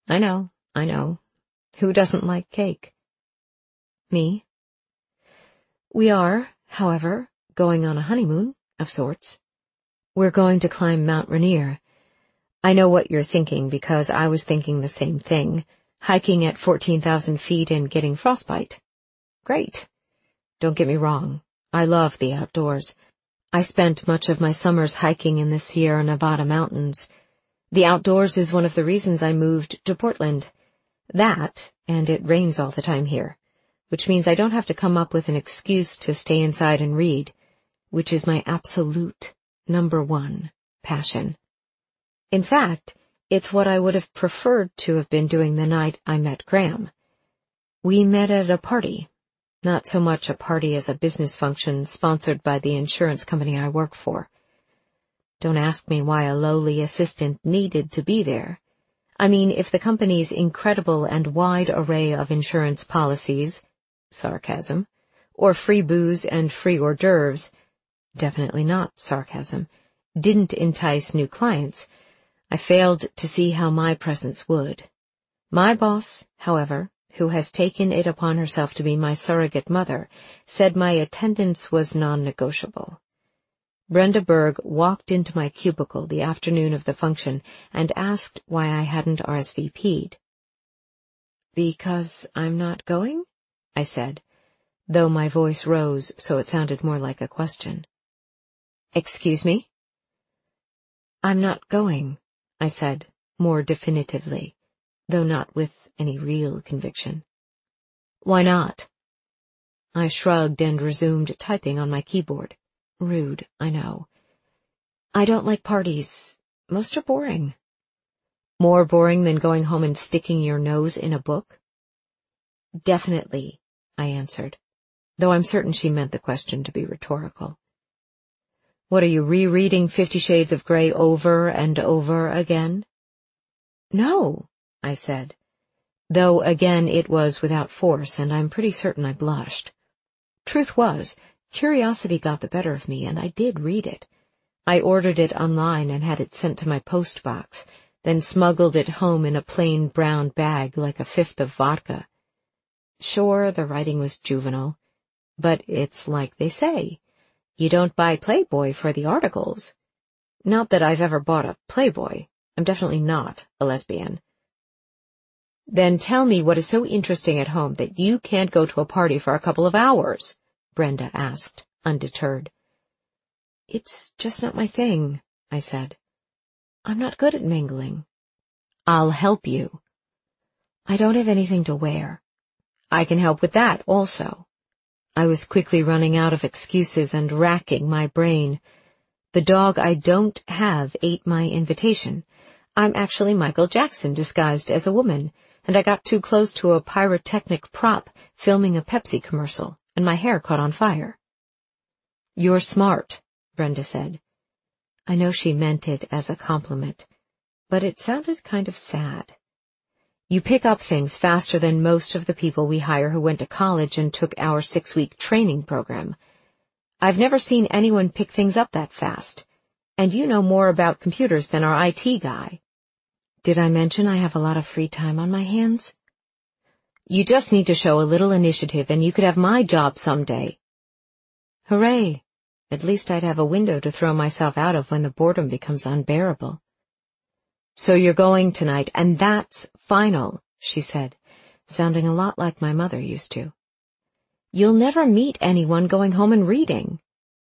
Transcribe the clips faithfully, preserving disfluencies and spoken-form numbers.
I know, I know. Who doesn't like cake? Me. We are, however, going on a honeymoon, of sorts. We're going to climb Mount Rainier. I know what you're thinking because I was thinking the same thing, hiking at fourteen thousand feet and getting frostbite. Great. Don't get me wrong. I love the outdoors. I spent much of my summers hiking in the Sierra Nevada mountains. The outdoors is one of the reasons I moved to Portland. That, and it rains all the time here, which means I don't have to come up with an excuse to stay inside and read, which is my absolute number one passion. In fact, it's what I would have preferred to have been doing the night I met Graham. We met at a party, not so much a party as a business function sponsored by the insurance company I work for. Don't ask me why a lowly assistant needed to be there. I mean, if the company's incredible and wide array of insurance policies, sarcasm, or free booze and free hors d'oeuvres, definitely not sarcasm, didn't entice new clients, I failed to see how my presence would. My boss, however, who has taken it upon herself to be my surrogate mother, said my attendance was non-negotiable. Brenda Berg walked into my cubicle the afternoon of the function and asked why I hadn't R S V P'd. Because I'm not going? I said, though my voice rose so it sounded more like a question. Excuse me? I'm not going, I said, more definitively, though not with any real conviction. Why not? I shrugged and resumed typing on my keyboard. Rude, I know. I don't like parties. Most are boring. More boring than going home and sticking your nose in a book? Definitely, I answered, though I'm certain she meant the question to be rhetorical. What, are you rereading Fifty Shades of Grey over and over again? No, I said, though again it was without force, and I'm pretty certain I blushed. Truth was, curiosity got the better of me, and I did read it. I ordered it online and had it sent to my post box, then smuggled it home in a plain brown bag like a fifth of vodka. Sure, the writing was juvenile, but it's like they say. You don't buy Playboy for the articles. Not that I've ever bought a Playboy. I'm definitely not a lesbian. Then tell me what is so interesting at home that you can't go to a party for a couple of hours, Brenda asked, undeterred. It's just not my thing, I said. I'm not good at mingling. I'll help you. I don't have anything to wear. I can help with that also. I was quickly running out of excuses and racking my brain. The dog I don't have ate my invitation. I'm actually Michael Jackson disguised as a woman, and I got too close to a pyrotechnic prop filming a Pepsi commercial, and my hair caught on fire. You're smart, Brenda said. I know she meant it as a compliment, but it sounded kind of sad. You pick up things faster than most of the people we hire who went to college and took our six-week training program. I've never seen anyone pick things up that fast, and you know more about computers than our I T guy. Did I mention I have a lot of free time on my hands? You just need to show a little initiative and you could have my job someday. Hooray! At least I'd have a window to throw myself out of when the boredom becomes unbearable. So you're going tonight, and that's final, she said, sounding a lot like my mother used to. You'll never meet anyone going home and reading.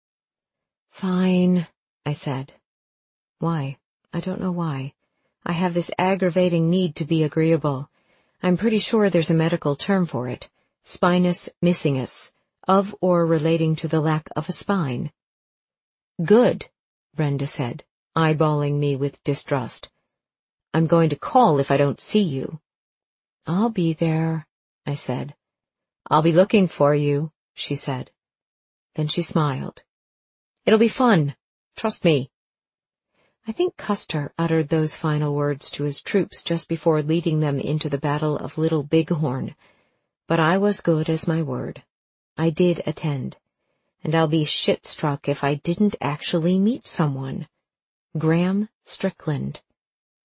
Fine, I said. Why? I don't know why. I have this aggravating need to be agreeable. I'm pretty sure there's a medical term for it. Spinous missingus, of or relating to the lack of a spine. Good, Brenda said, eyeballing me with distrust. I'm going to call if I don't see you. I'll be there, I said. I'll be looking for you, she said. Then she smiled. It'll be fun. Trust me. I think Custer uttered those final words to his troops just before leading them into the Battle of Little Bighorn. But I was good as my word. I did attend. And I'll be shit-struck if I didn't actually meet someone. Graham Strickland.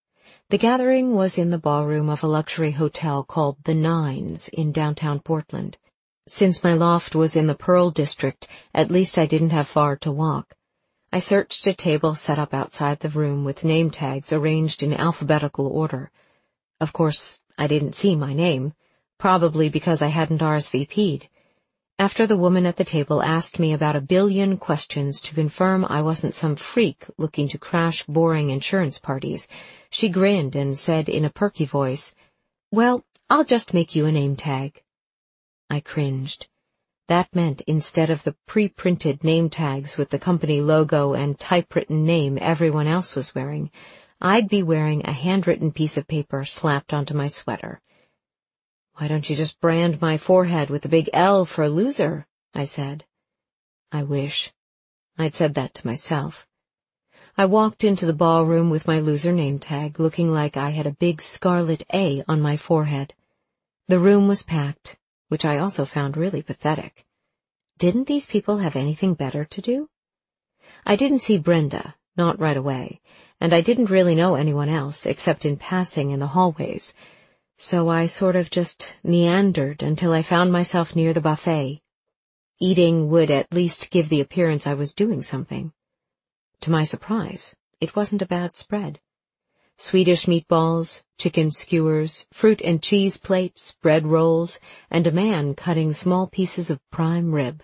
The gathering was in the ballroom of a luxury hotel called The Nines in downtown Portland. Since my loft was in the Pearl District, at least I didn't have far to walk. I searched a table set up outside the room with name tags arranged in alphabetical order. Of course, I didn't see my name, probably because I hadn't R S V P'd. After the woman at the table asked me about a billion questions to confirm I wasn't some freak looking to crash boring insurance parties, she grinned and said in a perky voice, "Well, I'll just make you a name tag." I cringed. That meant instead of the pre-printed name tags with the company logo and typewritten name everyone else was wearing, I'd be wearing a handwritten piece of paper slapped onto my sweater. "Why don't you just brand my forehead with a big L for loser?" I said. I wish. I'd said that to myself. I walked into the ballroom with my loser name tag, looking like I had a big scarlet A on my forehead. The room was packed, which I also found really pathetic. Didn't these people have anything better to do? I didn't see Brenda, not right away, and I didn't really know anyone else except in passing in the hallways, so I sort of just meandered until I found myself near the buffet. Eating would at least give the appearance I was doing something. To my surprise, it wasn't a bad spread. Swedish meatballs, chicken skewers, fruit and cheese plates, bread rolls, and a man cutting small pieces of prime rib.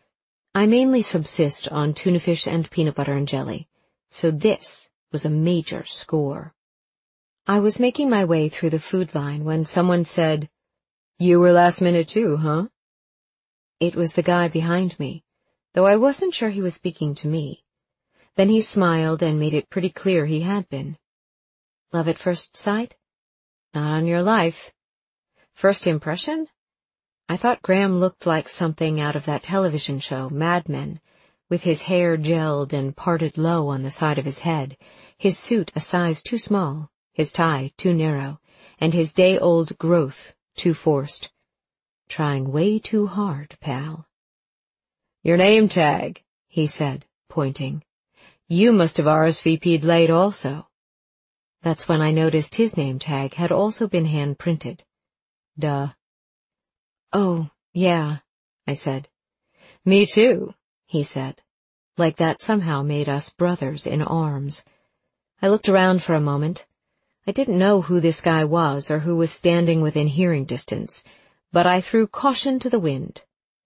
I mainly subsist on tuna fish and peanut butter and jelly, so this was a major score. I was making my way through the food line when someone said, "You were last minute too, huh?" It was the guy behind me, though I wasn't sure he was speaking to me. Then he smiled and made it pretty clear he had been. Love at first sight? Not on your life. First impression? I thought Graham looked like something out of that television show, Mad Men, with his hair gelled and parted low on the side of his head, his suit a size too small, his tie too narrow, and his day-old growth too forced. Trying way too hard, pal. "Your name tag," he said, pointing. "You must have R S V P'd late also." That's when I noticed his name tag had also been hand-printed. Duh. "Oh, yeah," I said. "Me too," he said. Like that somehow made us brothers in arms. I looked around for a moment. I didn't know who this guy was or who was standing within hearing distance, but I threw caution to the wind.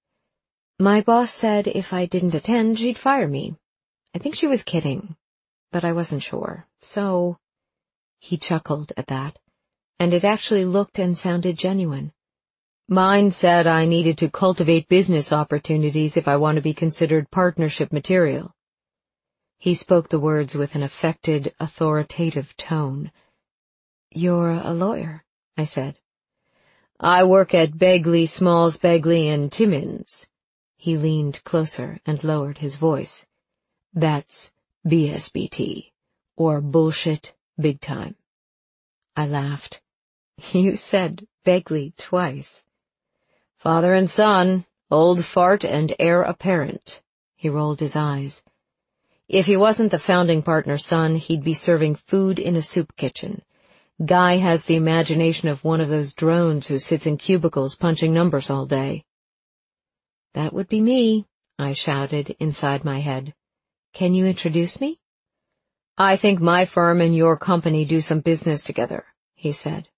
My boss said if I didn't attend, she'd fire me. I think she was kidding, but I wasn't sure, so... He chuckled at that, and it actually looked and sounded genuine. "Mine said I needed to cultivate business opportunities if I want to be considered partnership material." He spoke the words with an affected, authoritative tone. "You're a lawyer," I said. "I work at Begley, Smalls, Begley and Timmins." He leaned closer and lowered his voice. "That's B S B T, or bullshit big time." I laughed. "You said Begley twice." "Father and son, old fart and heir apparent." He rolled his eyes. "If he wasn't the founding partner's son, he'd be serving food in a soup kitchen. Guy has the imagination of one of those drones who sits in cubicles punching numbers all day." "That would be me," I shouted inside my head. "Can you introduce me?" "I think my firm and your company do some business together," he said.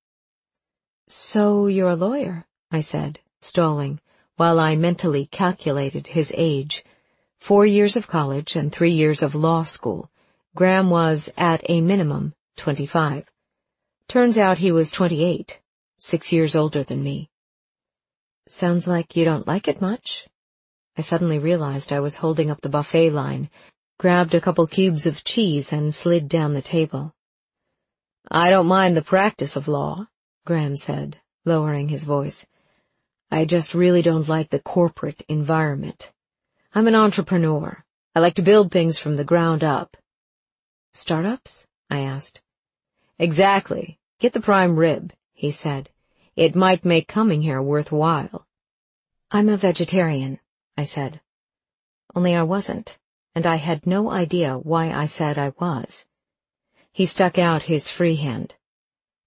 "So you're a lawyer," I said, stalling, while I mentally calculated his age. Four years of college and three years of law school. Graham was, at a minimum, twenty-five. Turns out he was twenty-eight, six years older than me. "Sounds like you don't like it much." I suddenly realized I was holding up the buffet line, grabbed a couple cubes of cheese and slid down the table. "I don't mind the practice of law," Graham said, lowering his voice. "I just really don't like the corporate environment. I'm an entrepreneur. I like to build things from the ground up." "Startups?" I asked. "Exactly. Get the prime rib," he said. "It might make coming here worthwhile." "I'm a vegetarian," I said. Only I wasn't, and I had no idea why I said I was. He stuck out his free hand.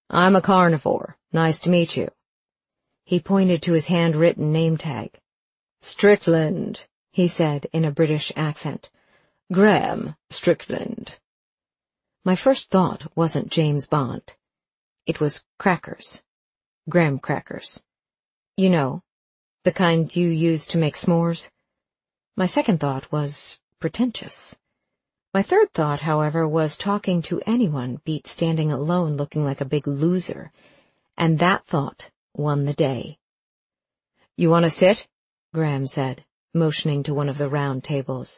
I'm a carnivore. Nice to meet you. He pointed to his handwritten name tag. Strickland, he said in a British accent. Graham Strickland. My first thought wasn't James Bond. It was crackers. Graham crackers. You know, the kind you use to make s'mores. My second thought was pretentious. My third thought, however, was talking to anyone beat standing alone looking like a big loser, and that thought won the day. You want to sit? Graham said, motioning to one of the round tables.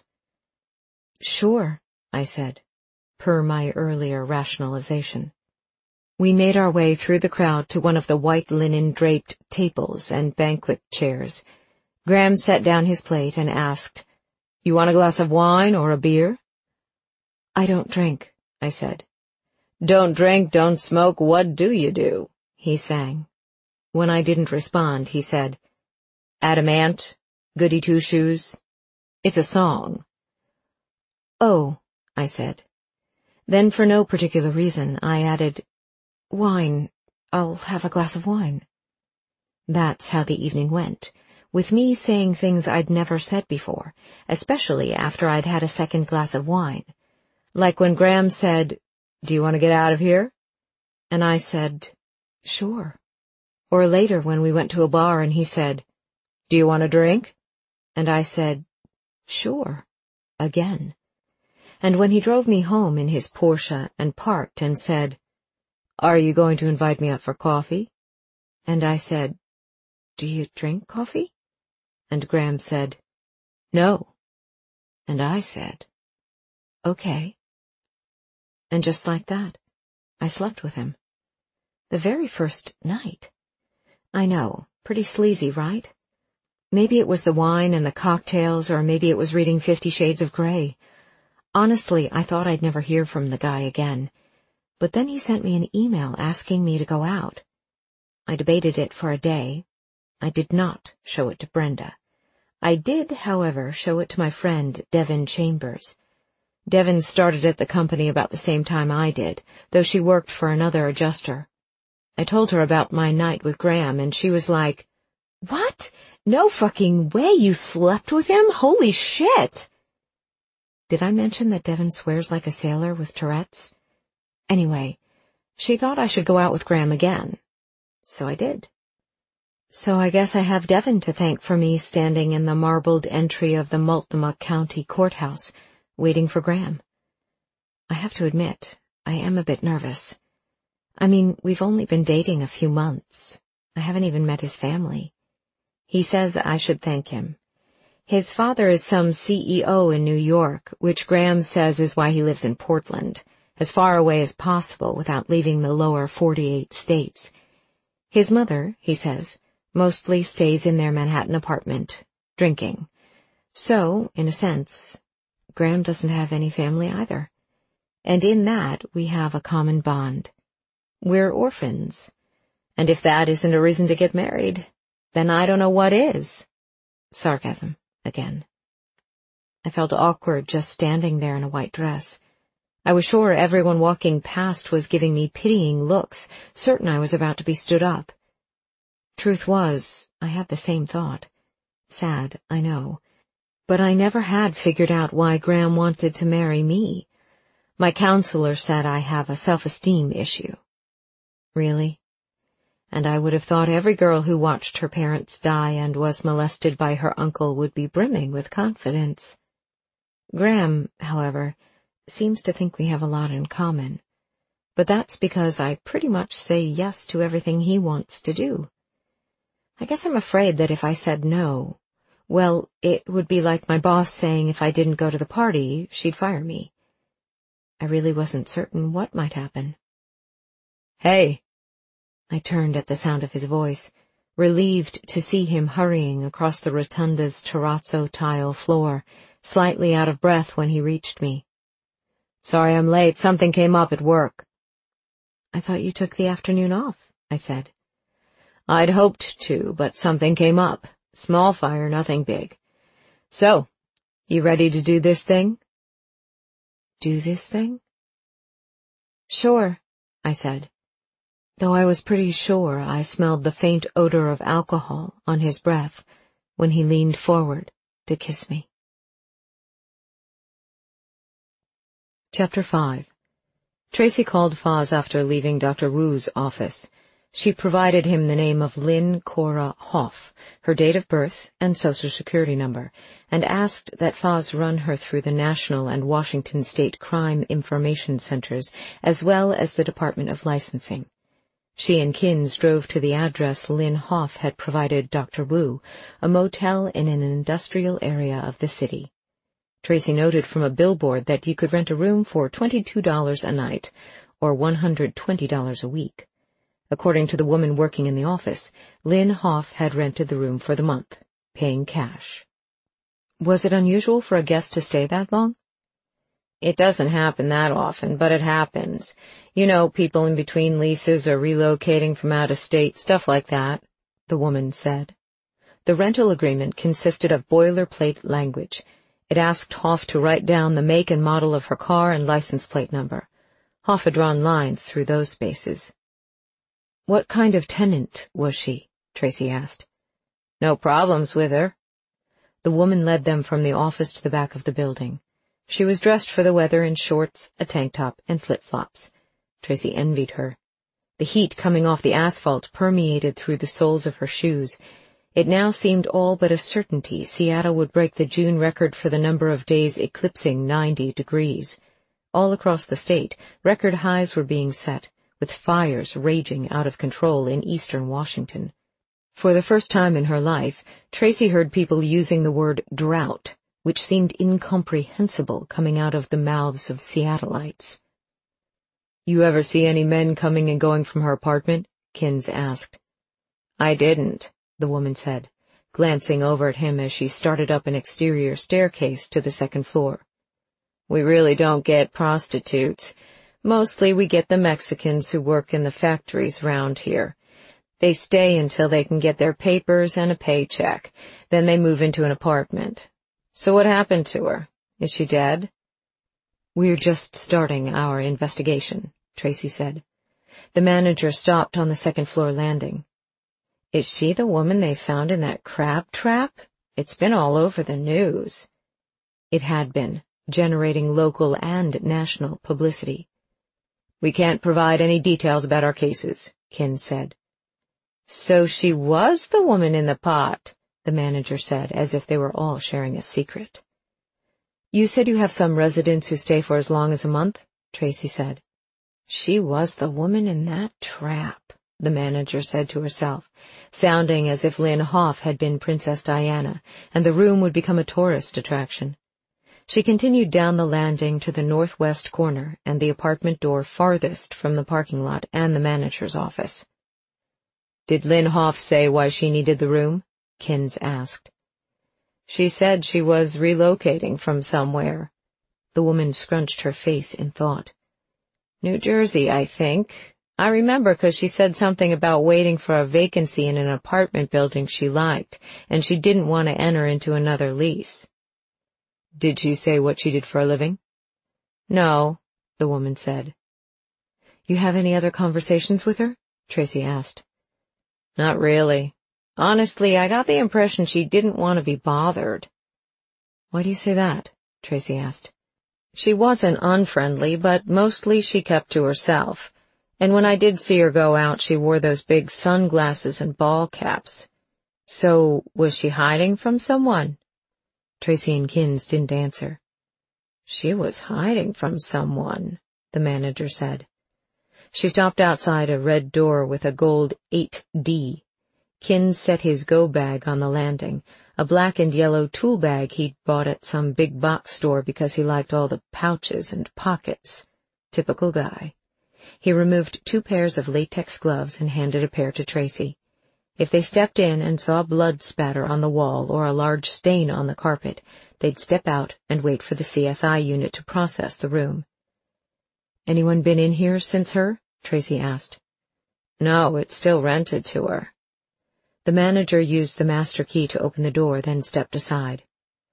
Sure, I said, per my earlier rationalization. We made our way through the crowd to one of the white linen-draped tables and banquet chairs. Graham set down his plate and asked, You want a glass of wine or a beer? I don't drink, I said. Don't drink, don't smoke, what do you do? He sang. When I didn't respond, he said, Adamant, goody two-shoes. It's a song. Oh, I said. Then for no particular reason, I added, Wine. I'll have a glass of wine. That's how the evening went, with me saying things I'd never said before, especially after I'd had a second glass of wine. Like when Graham said, Do you want to get out of here? And I said, Sure. Or later when we went to a bar and he said, Do you want a drink? And I said, Sure. Again. And when he drove me home in his Porsche and parked and said, Are you going to invite me up for coffee? And I said, Do you drink coffee? And Graham said, No. And I said, Okay. And just like that, I slept with him. The very first night. I know, pretty sleazy, right? Maybe it was the wine and the cocktails, or maybe it was reading Fifty Shades of Grey. Honestly, I thought I'd never hear from the guy again. But then he sent me an email asking me to go out. I debated it for a day. I did not show it to Brenda. I did, however, show it to my friend, Devin Chambers. Devin started at the company about the same time I did, though she worked for another adjuster. I told her about my night with Graham, and she was like, What? No fucking way you slept with him? Holy shit! Did I mention that Devin swears like a sailor with Tourette's? Anyway, she thought I should go out with Graham again. So I did. So I guess I have Devin to thank for me standing in the marbled entry of the Multnomah County Courthouse, waiting for Graham. I have to admit, I am a bit nervous. I mean, we've only been dating a few months. I haven't even met his family. He says I should thank him. His father is some C E O in New York, which Graham says is why he lives in Portland, as far away as possible without leaving the lower forty-eight states. His mother, he says, mostly stays in their Manhattan apartment, drinking. So, in a sense, Graham doesn't have any family either. And in that, we have a common bond. We're orphans. And if that isn't a reason to get married, then I don't know what is. Sarcasm, again. I felt awkward just standing there in a white dress. I was sure everyone walking past was giving me pitying looks, certain I was about to be stood up. Truth was, I had the same thought. Sad, I know. But I never had figured out why Graham wanted to marry me. My counselor said I have a self-esteem issue. Really? And I would have thought every girl who watched her parents die and was molested by her uncle would be brimming with confidence. Graham, however, seems to think we have a lot in common. But that's because I pretty much say yes to everything he wants to do. I guess I'm afraid that if I said no, well, it would be like my boss saying if I didn't go to the party, she'd fire me. I really wasn't certain what might happen. Hey! I turned at the sound of his voice, relieved to see him hurrying across the rotunda's terrazzo tile floor, slightly out of breath when he reached me. Sorry I'm late, something came up at work. I thought you took the afternoon off, I said. I'd hoped to, but something came up. Small fire, nothing big. So, you ready to do this thing? Do this thing? Sure, I said. though I was pretty sure I smelled the faint odor of alcohol on his breath when he leaned forward to kiss me. Chapter five. Tracy called Foz after leaving Doctor Wu's office. She provided him the name of Lynn Cora Hoff, her date of birth and social security number, and asked that Foz run her through the National and Washington State Crime Information Centers, as well as the Department of Licensing. She and Kins drove to the address Lynn Hoff had provided Doctor Wu, a motel in an industrial area of the city. Tracy noted from a billboard that you could rent a room for twenty-two dollars a night, or one hundred twenty dollars a week. According to the woman working in the office, Lynn Hoff had rented the room for the month, paying cash. Was it unusual for a guest to stay that long? It doesn't happen that often, but it happens. You know, people in between leases are relocating from out of state, stuff like that, the woman said. The rental agreement consisted of boilerplate language. It asked Hoff to write down the make and model of her car and license plate number. Hoff had drawn lines through those spaces. What kind of tenant was she? Tracy asked. No problems with her. The woman led them from the office to the back of the building. She was dressed for the weather in shorts, a tank top, and flip-flops. Tracy envied her. The heat coming off the asphalt permeated through the soles of her shoes. It now seemed all but a certainty Seattle would break the June record for the number of days eclipsing ninety degrees. All across the state, record highs were being set, with fires raging out of control in eastern Washington. For the first time in her life, Tracy heard people using the word drought, which seemed incomprehensible coming out of the mouths of Seattleites. You ever see any men coming and going from her apartment? Kins asked. I didn't, the woman said, glancing over at him as she started up an exterior staircase to the second floor. We really don't get prostitutes. Mostly we get the Mexicans who work in the factories round here. They stay until they can get their papers and a paycheck. Then they move into an apartment. So what happened to her? Is she dead? We're just starting our investigation, Tracy said. The manager stopped on the second floor landing. Is she the woman they found in that crab trap? It's been all over the news. It had been, generating local and national publicity. We can't provide any details about our cases, Kin said. So she was the woman in the pot, the manager said, as if they were all sharing a secret. You said you have some residents who stay for as long as a month, Tracy said. She was the woman in that trap, the manager said to herself, sounding as if Lynn Hoff had been Princess Diana, and the room would become a tourist attraction. She continued down the landing to the northwest corner and the apartment door farthest from the parking lot and the manager's office. Did Lynn Hoff say why she needed the room? Kins asked. She said she was relocating from somewhere. The woman scrunched her face in thought. New Jersey, I think. I remember 'cause she said something about waiting for a vacancy in an apartment building she liked, and she didn't want to enter into another lease. Did she say what she did for a living? No, the woman said. You have any other conversations with her? Tracy asked. Not really. Honestly, I got the impression she didn't want to be bothered. Why do you say that? Tracy asked. She wasn't unfriendly, but mostly she kept to herself. And when I did see her go out, she wore those big sunglasses and ball caps. So, was she hiding from someone? Tracy and Kins didn't answer. She was hiding from someone, the manager said. She stopped outside a red door with a gold eight D. Kins set his go bag on the landing, a black and yellow tool bag he'd bought at some big box store because he liked all the pouches and pockets. Typical guy. He removed two pairs of latex gloves and handed a pair to Tracy. If they stepped in and saw blood spatter on the wall or a large stain on the carpet, they'd step out and wait for the C S I unit to process the room. Anyone been in here since her? Tracy asked. No, it's still rented to her. The manager used the master key to open the door, then stepped aside.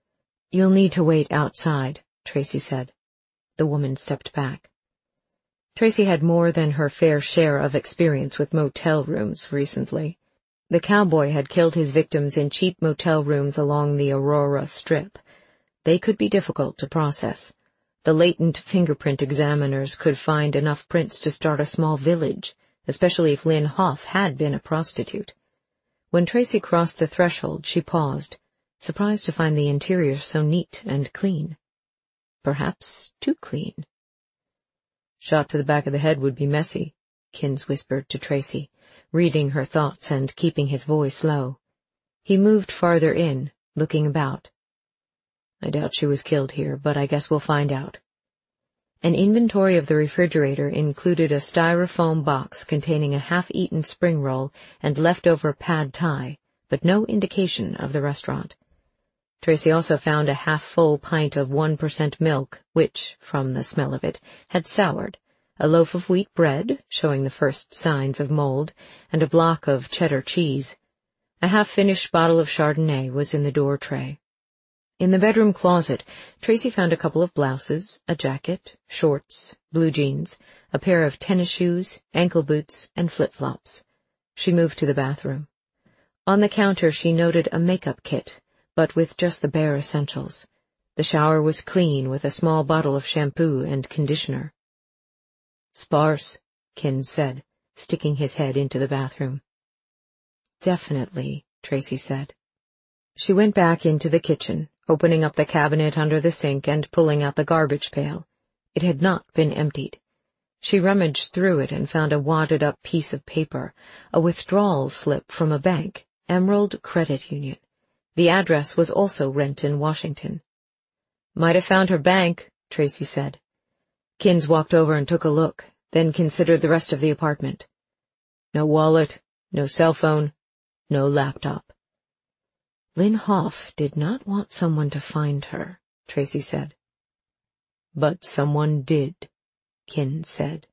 You'll need to wait outside, Tracy said. The woman stepped back. Tracy had more than her fair share of experience with motel rooms recently. The cowboy had killed his victims in cheap motel rooms along the Aurora Strip. They could be difficult to process. The latent fingerprint examiners could find enough prints to start a small village, especially if Lynn Hoff had been a prostitute. When Tracy crossed the threshold, she paused, surprised to find the interior so neat and clean. Perhaps too clean. Shot to the back of the head would be messy, Kins whispered to Tracy, reading her thoughts and keeping his voice low. He moved farther in, looking about. I doubt she was killed here, but I guess we'll find out. An inventory of the refrigerator included a styrofoam box containing a half-eaten spring roll and leftover pad thai, but no indication of the restaurant. Tracy also found a half-full pint of one percent milk, which, from the smell of it, had soured, a loaf of wheat bread, showing the first signs of mold, and a block of cheddar cheese. A half-finished bottle of Chardonnay was in the door tray. In the bedroom closet, Tracy found a couple of blouses, a jacket, shorts, blue jeans, a pair of tennis shoes, ankle boots, and flip-flops. She moved to the bathroom. On the counter she noted a makeup kit, but with just the bare essentials. The shower was clean, with a small bottle of shampoo and conditioner. Sparse, Kins said, sticking his head into the bathroom. Definitely, Tracy said. She went back into the kitchen, opening up the cabinet under the sink and pulling out the garbage pail. It had not been emptied. She rummaged through it and found a wadded-up piece of paper, a withdrawal slip from a bank, Emerald Credit Union. The address was also Renton, Washington. Might have found her bank, Tracy said. Kins walked over and took a look, then considered the rest of the apartment. No wallet, no cell phone, no laptop. Lynn Hoff did not want someone to find her, Tracy said. But someone did, Kins said.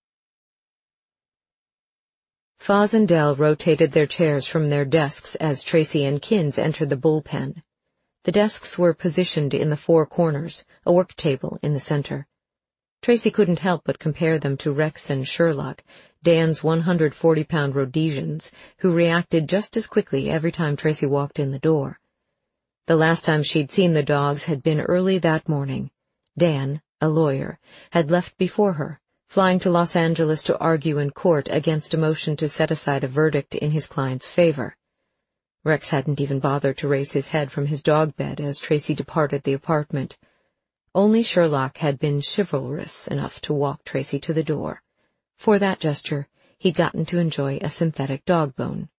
Foz and Dell rotated their chairs from their desks as Tracy and Kins entered the bullpen. The desks were positioned in the four corners, a work table in the center. Tracy couldn't help but compare them to Rex and Sherlock, Dan's one hundred forty pound Rhodesians, who reacted just as quickly every time Tracy walked in the door. The last time she'd seen the dogs had been early that morning. Dan, a lawyer, had left before her, flying to Los Angeles to argue in court against a motion to set aside a verdict in his client's favor. Rex hadn't even bothered to raise his head from his dog bed as Tracy departed the apartment. Only Sherlock had been chivalrous enough to walk Tracy to the door. For that gesture, he'd gotten to enjoy a synthetic dog bone.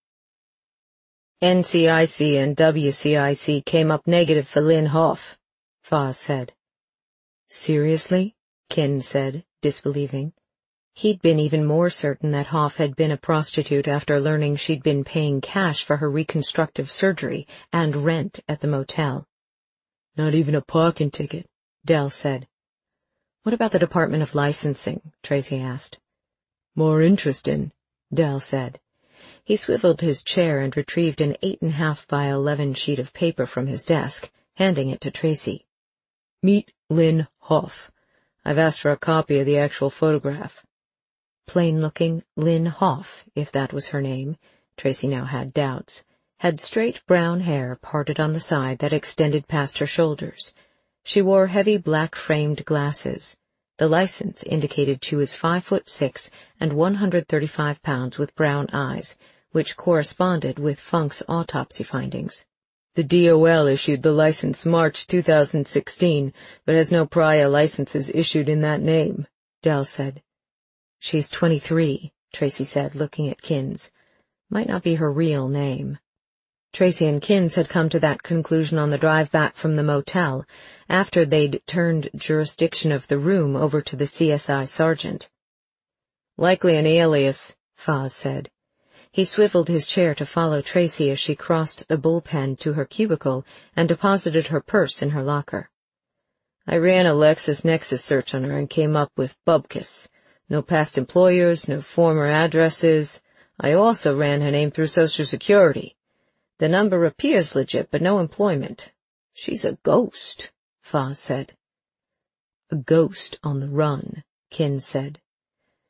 N C I C and W C I C came up negative for Lynn Hoff, Foz said. Seriously? Kins said, disbelieving. He'd been even more certain that Hoff had been a prostitute after learning she'd been paying cash for her reconstructive surgery and rent at the motel. Not even a parking ticket, Dell said. What about the Department of Licensing? Tracy asked. More interesting, Dell said. He swiveled his chair and retrieved an eight and a half by eleven sheet of paper from his desk, handing it to Tracy. Meet Lynn Hoff. I've asked for a copy of the actual photograph. Plain-looking Lynn Hoff, if that was her name, Tracy now had doubts, had straight brown hair parted on the side that extended past her shoulders. She wore heavy black-framed glasses. The license indicated she was five foot six and one hundred thirty-five pounds with brown eyes, which corresponded with Funk's autopsy findings. The D O L issued the license March two thousand sixteen, but has no prior licenses issued in that name, Dell said. She's twenty-three, Tracy said, looking at Kins. Might not be her real name. Tracy and Kins had come to that conclusion on the drive back from the motel, after they'd turned jurisdiction of the room over to the C S I sergeant. Likely an alias, Foz said. He swiveled his chair to follow Tracy as she crossed the bullpen to her cubicle and deposited her purse in her locker. I ran a LexisNexis search on her and came up with Bubkus. No past employers, no former addresses. I also ran her name through Social Security. The number appears legit, but no employment. She's a ghost, Foz said. A ghost on the run, Kins said.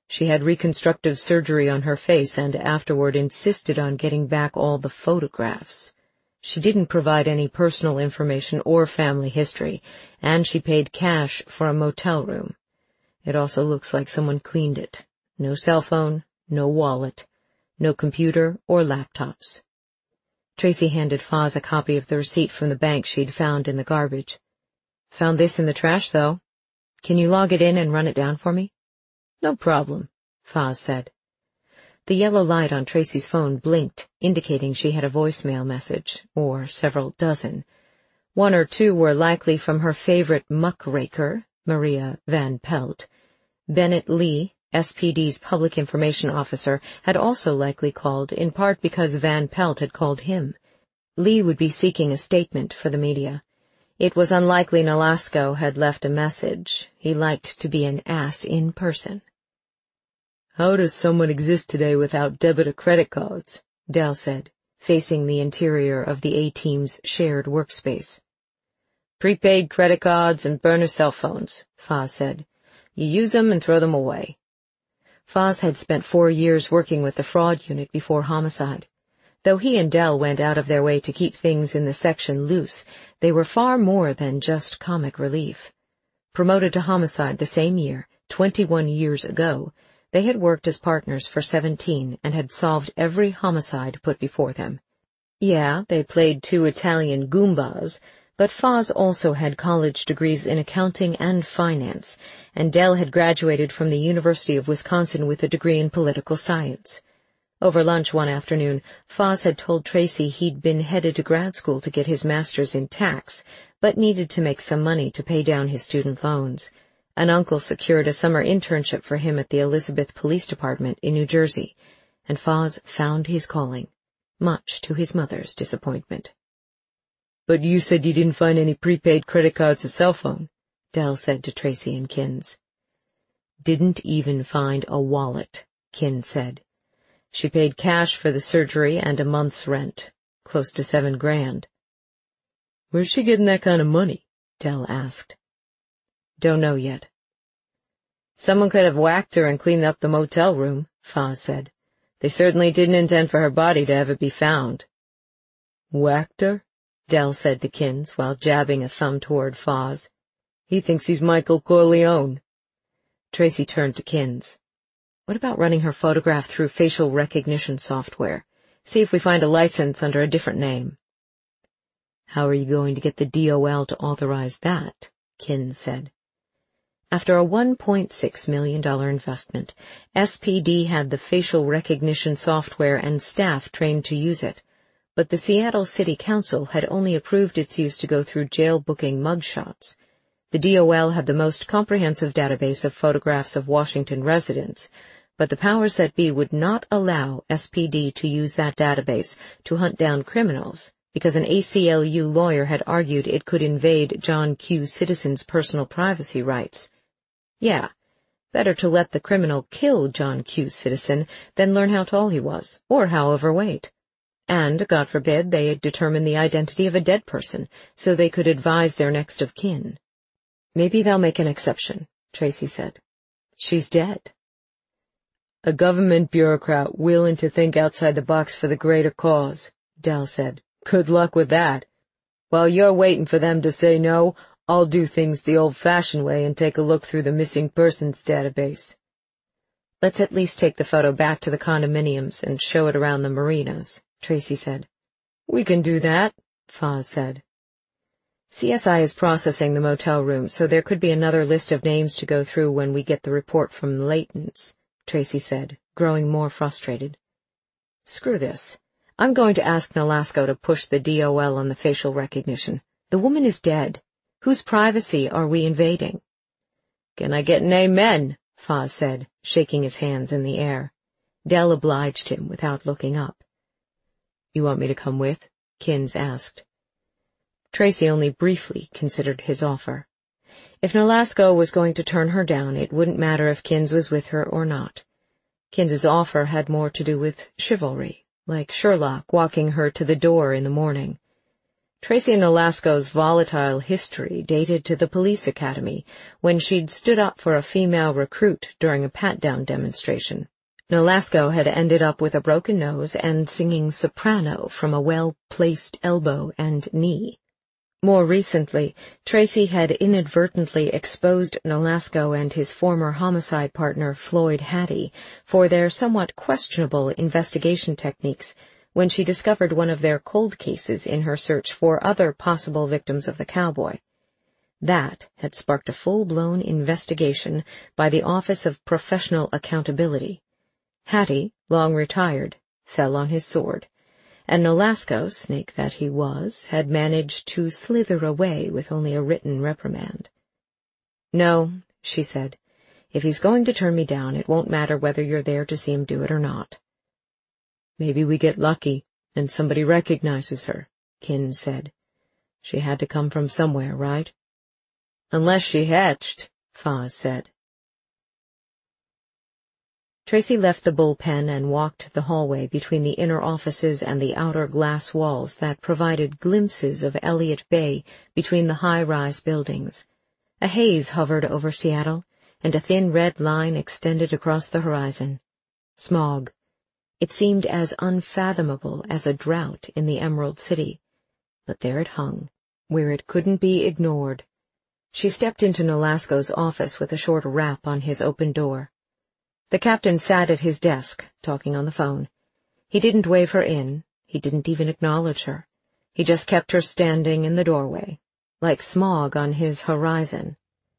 She had reconstructive surgery on her face and afterward insisted on getting back all the photographs. She didn't provide any personal information or family history, and she paid cash for a motel room. It also looks like someone cleaned it. No cell phone, no wallet, no computer or laptops. Tracy handed Foz a copy of the receipt from the bank she'd found in the garbage. Found this in the trash, though. Can you log it in and run it down for me? No problem, Foz said. The yellow light on Tracy's phone blinked, indicating she had a voicemail message, or several dozen. One or two were likely from her favorite muckraker, Maria Van Pelt. Bennett Lee, S P D's public information officer, had also likely called, in part because Van Pelt had called him. Lee would be seeking a statement for the media. It was unlikely Nolasco had left a message. He liked to be an ass in person. How does someone exist today without debit or credit cards? Dell said, facing the interior of the A-Team's shared workspace. Prepaid credit cards and burner cell phones, Foz said. You use them and throw them away. Foz had spent four years working with the fraud unit before homicide. Though he and Dell went out of their way to keep things in the section loose, they were far more than just comic relief. Promoted to homicide the same year, twenty-one years ago, they had worked as partners for seventeen and had solved every homicide put before them. Yeah, they played two Italian Goombas, but Foz also had college degrees in accounting and finance, and Dell had graduated from the University of Wisconsin with a degree in political science. Over lunch one afternoon, Foz had told Tracy he'd been headed to grad school to get his master's in tax, but needed to make some money to pay down his student loans. An uncle secured a summer internship for him at the Elizabeth Police Department in New Jersey, and Foz found his calling, much to his mother's disappointment. But you said you didn't find any prepaid credit cards or cell phone, Dell said to Tracy and Kins. Didn't even find a wallet, Kins said. She paid cash for the surgery and a month's rent, close to seven grand. Where's she getting that kind of money? Dell asked. Don't know yet. Someone could have whacked her and cleaned up the motel room, Foz said. They certainly didn't intend for her body to ever be found. Whacked her? Dell said to Kins while jabbing a thumb toward Foz. He thinks he's Michael Corleone. Tracy turned to Kins. What about running her photograph through facial recognition software? See if we find a license under a different name. How are you going to get the D O L to authorize that? Kins said. After a one point six million dollars investment, S P D had the facial recognition software and staff trained to use it, but the Seattle City Council had only approved its use to go through jail booking mugshots. The D O L had the most comprehensive database of photographs of Washington residents, but the powers that be would not allow S P D to use that database to hunt down criminals, because an A C L U lawyer had argued it could invade John Q. Citizen's personal privacy rights. Yeah, better to let the criminal kill John Q. Citizen than learn how tall he was, or how overweight. And, God forbid, they determine the identity of a dead person, so they could advise their next of kin. Maybe they'll make an exception, Tracy said. She's dead. A government bureaucrat willing to think outside the box for the greater cause, Dell said. Good luck with that. While you're waiting for them to say no, I'll do things the old-fashioned way and take a look through the missing persons database. Let's at least take the photo back to the condominiums and show it around the marinas, Tracy said. We can do that, Foz said. C S I is processing the motel room, so there could be another list of names to go through when we get the report from the Laytons, Tracy said, growing more frustrated. Screw this. I'm going to ask Nolasco to push the D O L on the facial recognition. The woman is dead. Whose privacy are we invading? Can I get an amen? Foz said, shaking his hands in the air. Dell obliged him without looking up. You want me to come with? Kins asked. Tracy only briefly considered his offer. If Nolasco was going to turn her down, it wouldn't matter if Kins was with her or not. Kins's offer had more to do with chivalry, like Sherlock walking her to the door in the morning. Tracy Nolasco's volatile history dated to the police academy, when she'd stood up for a female recruit during a pat-down demonstration. Nolasco had ended up with a broken nose and singing soprano from a well-placed elbow and knee. More recently, Tracy had inadvertently exposed Nolasco and his former homicide partner, Floyd Hattie, for their somewhat questionable investigation techniques when she discovered one of their cold cases in her search for other possible victims of the cowboy. That had sparked a full-blown investigation by the Office of Professional Accountability. Hattie, long retired, fell on his sword, and Nolasco, snake that he was, had managed to slither away with only a written reprimand. "No," she said, "if he's going to turn me down, it won't matter whether you're there to see him do it or not." "Maybe we get lucky, and somebody recognizes her," Kins said. "She had to come from somewhere, right?" "Unless she hatched," Foz said. Tracy left the bullpen and walked the hallway between the inner offices and the outer glass walls that provided glimpses of Elliott Bay between the high-rise buildings. A haze hovered over Seattle, and a thin red line extended across the horizon. Smog. It seemed as unfathomable as a drought in the Emerald City. But there it hung, where it couldn't be ignored. She stepped into Nolasco's office with a short rap on his open door. The captain sat at his desk, talking on the phone. He didn't wave her in. He didn't even acknowledge her. He just kept her standing in the doorway, like smog on his horizon.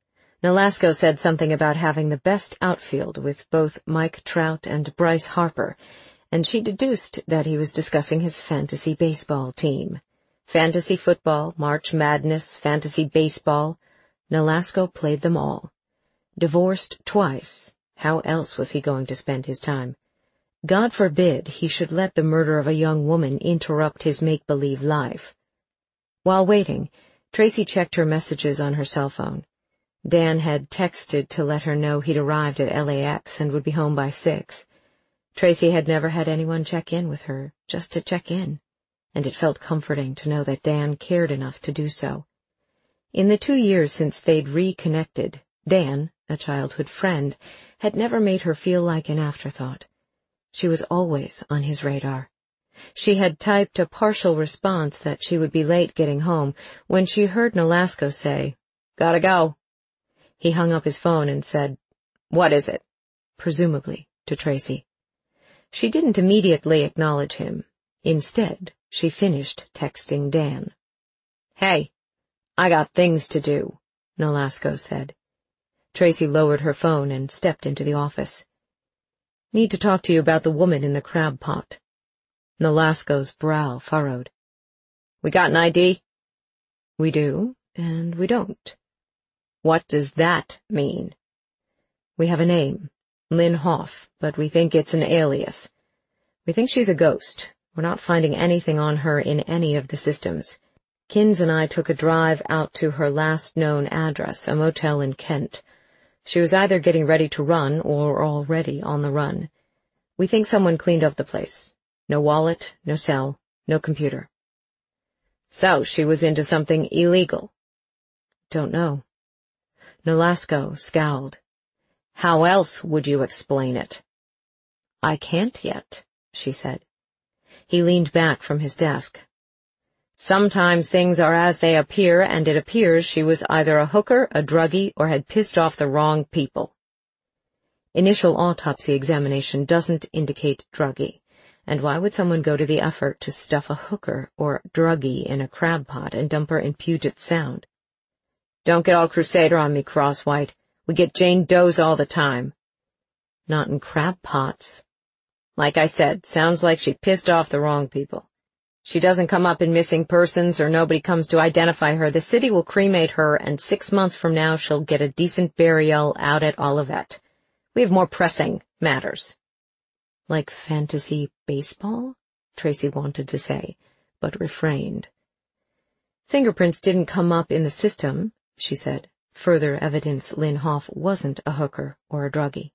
Nolasco said something about having the best outfield with both Mike Trout and Bryce Harper, and she deduced that he was discussing his fantasy baseball team. Fantasy football, March Madness, fantasy baseball. Nolasco played them all. Divorced twice. How else was he going to spend his time? God forbid he should let the murder of a young woman interrupt his make-believe life. While waiting, Tracy checked her messages on her cell phone. Dan had texted to let her know he'd arrived at L A X and would be home by six. Tracy had never had anyone check in with her, just to check in, and it felt comforting to know that Dan cared enough to do so. In the two years since they'd reconnected, Dan, a childhood friend, had never made her feel like an afterthought. She was always on his radar. She had typed a partial response that she would be late getting home when she heard Nolasco say, "Gotta go." He hung up his phone and said, "What is it?" presumably to Tracy. She didn't immediately acknowledge him. Instead, she finished texting Dan. "Hey, I got things to do," Nolasco said. Tracy lowered her phone and stepped into the office. "Need to talk to you about the woman in the crab pot." Nolasco's brow furrowed. "We got an I D?" "We do, and we don't." "What does that mean?" "We have a name, Lynn Hoff, but we think it's an alias. We think she's a ghost. We're not finding anything on her in any of the systems. Kins and I took a drive out to her last known address, a motel in Kent. She was either getting ready to run or already on the run. We think someone cleaned up the place. No wallet, no cell, no computer." "So she was into something illegal?" "Don't know." Nolasco scowled. "How else would you explain it?" "I can't yet," she said. He leaned back from his desk. "Sometimes things are as they appear, and it appears she was either a hooker, a druggie, or had pissed off the wrong people." Initial autopsy examination doesn't indicate druggie, and why would someone go to the effort to stuff a hooker or druggie in a crab pot and dump her in Puget Sound? "Don't get all Crusader on me, Crosswhite. We get Jane Does all the time." "Not in crab pots." "Like I said, sounds like she pissed off the wrong people. She doesn't come up in missing persons or nobody comes to identify her. The city will cremate her, and six months from now she'll get a decent burial out at Olivet. We have more pressing matters." "Like fantasy baseball?" Tracy wanted to say, but refrained. "Fingerprints didn't come up in the system," she said. Further evidence Lynn Hoff wasn't a hooker or a druggie.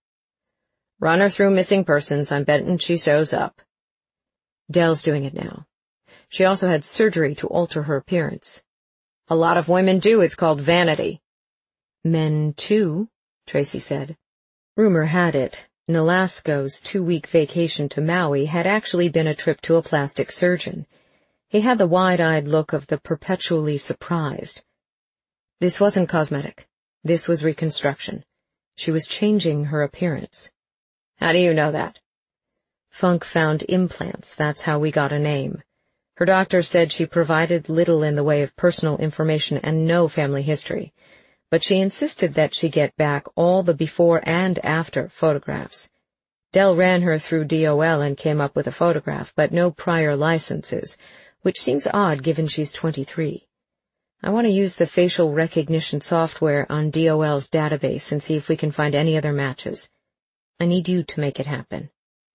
"Run her through missing persons. I'm betting she shows up." "Dell's doing it now. She also had surgery to alter her appearance. A lot of women do. It's called vanity. Men, too, Tracy said. Rumor had it, Nolasco's two-week vacation to Maui had actually been a trip to a plastic surgeon. He had the wide-eyed look of the perpetually surprised. This wasn't cosmetic. This was reconstruction. She was changing her appearance. How do you know that? Funk found implants. That's how we got a name. Her doctor said she provided little in the way of personal information and no family history, but she insisted that she get back all the before and after photographs. Dell ran her through D O L and came up with a photograph, but no prior licenses, which seems odd given she's twenty-three. I want to use the facial recognition software on D O L's database and see if we can find any other matches. I need you to make it happen.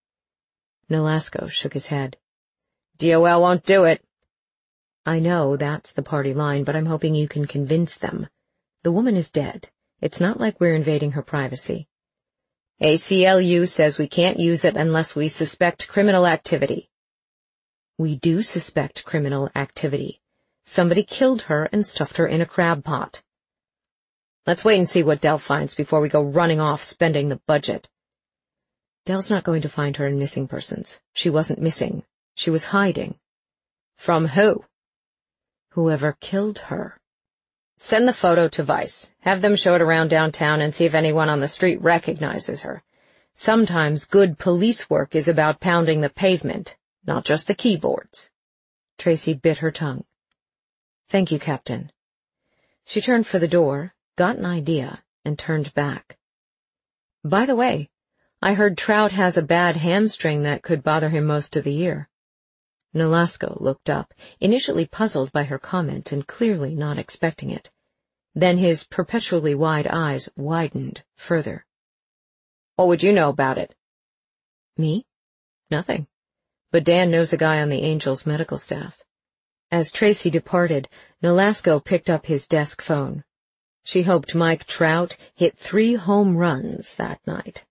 Nolasco shook his head. D O L won't do it. I know that's the party line, but I'm hoping you can convince them. The woman is dead. It's not like we're invading her privacy. A C L U says we can't use it unless we suspect criminal activity. We do suspect criminal activity. Somebody killed her and stuffed her in a crab pot. Let's wait and see what Dell finds before we go running off spending the budget. Dell's not going to find her in missing persons. She wasn't missing. She was hiding. From who? Whoever killed her. Send the photo to Vice. Have them show it around downtown and see if anyone on the street recognizes her. Sometimes good police work is about pounding the pavement, not just the keyboards. Tracy bit her tongue. Thank you, Captain. She turned for the door, got an idea, and turned back. By the way, I heard Trout has a bad hamstring that could bother him most of the year. Nolasco looked up, initially puzzled by her comment and clearly not expecting it. Then his perpetually wide eyes widened further. What would you know about it? Me? Nothing. But Dan knows a guy on the Angels medical staff. As Tracy departed, Nolasco picked up his desk phone. She hoped Mike Trout hit three home runs that night.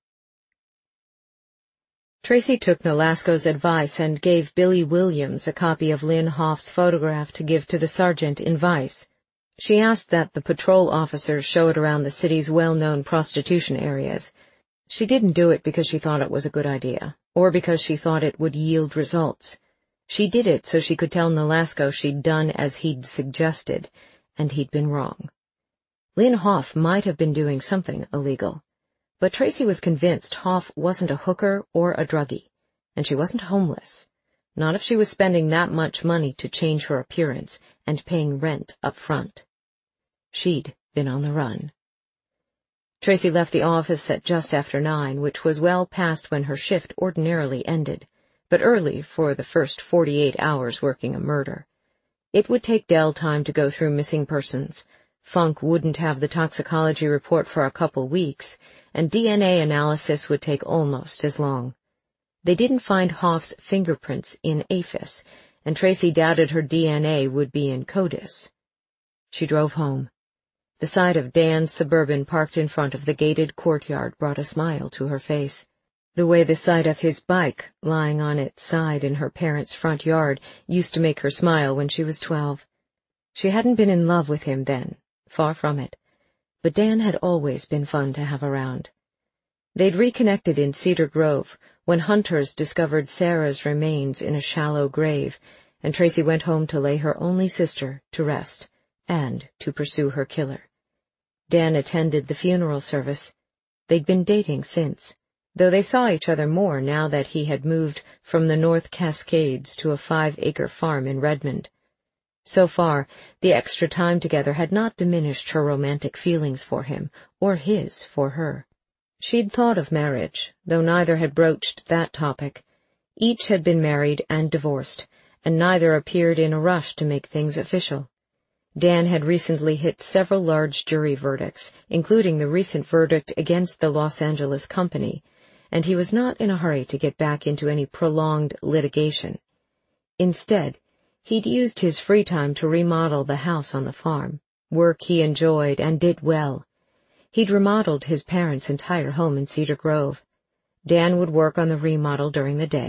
Tracy took Nolasco's advice and gave Billy Williams a copy of Lynn Hoff's photograph to give to the sergeant in Vice. She asked that the patrol officers show it around the city's well-known prostitution areas. She didn't do it because she thought it was a good idea, or because she thought it would yield results. She did it so she could tell Nolasco she'd done as he'd suggested, and he'd been wrong. Lynn Hoff might have been doing something illegal, but Tracy was convinced Hoff wasn't a hooker or a druggie, and she wasn't homeless, not if she was spending that much money to change her appearance and paying rent up front. She'd been on the run. Tracy left the office at just after nine, which was well past when her shift ordinarily ended, but early for the first forty-eight hours working a murder. It would take Dell time to go through missing persons. Funk wouldn't have the toxicology report for a couple weeks, and D N A analysis would take almost as long. They didn't find Hoff's fingerprints in APHIS, and Tracy doubted her D N A would be in CODIS. She drove home. The sight of Dan's Suburban parked in front of the gated courtyard brought a smile to her face. The way the sight of his bike, lying on its side in her parents' front yard, used to make her smile when she was twelve. She hadn't been in love with him then, far from it, but Dan had always been fun to have around. They'd reconnected in Cedar Grove when hunters discovered Sarah's remains in a shallow grave, and Tracy went home to lay her only sister to rest and to pursue her killer. Dan attended the funeral service. They'd been dating since, though they saw each other more now that he had moved from the North Cascades to a five-acre farm in Redmond. So far, the extra time together had not diminished her romantic feelings for him, or his for her. She'd thought of marriage, though neither had broached that topic. Each had been married and divorced, and neither appeared in a rush to make things official. Dan had recently hit several large jury verdicts, including the recent verdict against the Los Angeles company, and he was not in a hurry to get back into any prolonged litigation. Instead, he'd used his free time to remodel the house on the farm, work he enjoyed and did well. He'd remodeled his parents' entire home in Cedar Grove. Dan would work on the remodel during the day,